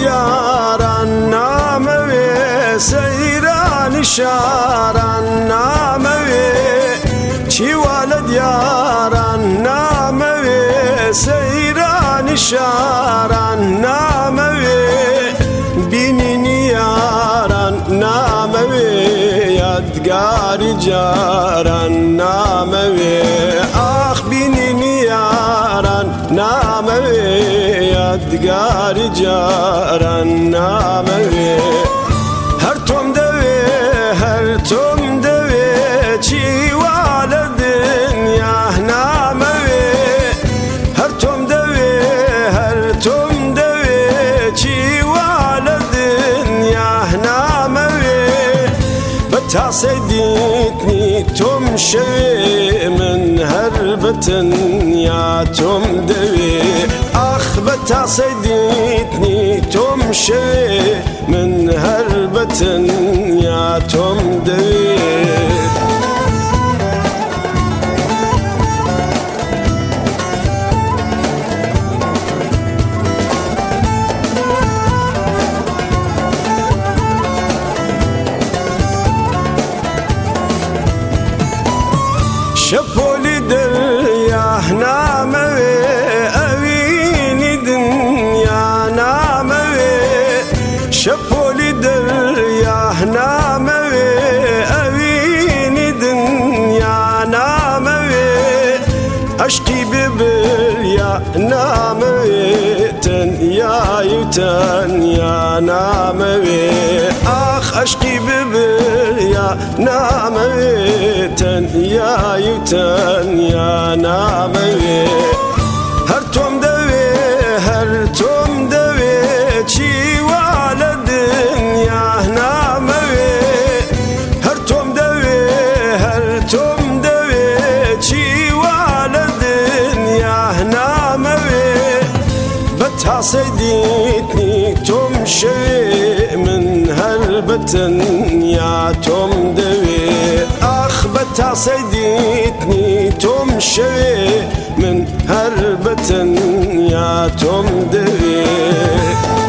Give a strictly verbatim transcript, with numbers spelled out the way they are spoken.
دیاران ناموی سیران شاران ناموی چی وال دیاران ناموی سیران شاران ناموی بینین یاران ناموی یادگاری جاران ناموی آخ بینین یاران ناموی یادگاری جاران ناموی هر توم دوی هر توم دوی چی وال دنیا ناموی هر توم دوی هر توم دوی چی وال دنیا ناموی بتعصي ديتني توم شوي من هربتن يا توم دوي أخ بتعصي ديتني توم شوي من هربتن يا توم دوي شپولی دریا ناموی اوینی دنیا ناموی شپولی دریا ناموی اوینی دنیا ناموی عشقی ببریا ناموی تنیا یوتنیا ناموی آخ عشقی ببریا ناموی تنیا یوتنیا ناموی هر توم دوی هر توم دوی چی وال دنیا ناموی هر توم دوی هر توم دوی چی وال دنیا ناموی بتعصي ديتني توم شوي من هربتن يا توم دوي أخ بتعصي ديتني توم شوي من هربتن يا توم دوي